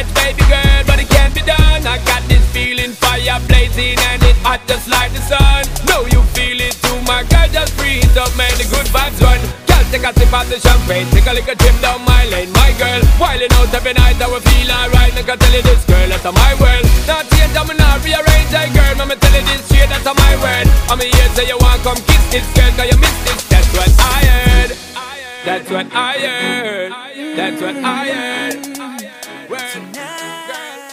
much, baby girl, but it can't be done. I got this feeling, fire blazing and it hot just like the sun. Know you feel it too, my girl, just breathe up, man, the good vibes run. Girl, take a sip of the champagne, take a little trip down my lane, my girl. Wilding out every night, I will feel alright. I can tell you this, girl, that's my world. Not change, I'm not rearrange, hey girl, I'ma tell you this shit, that's my word. I'm here, say you want come kiss this girl, cause you missed this. That's what I heard. That's what I heard. That's what I heard. Word. Girl.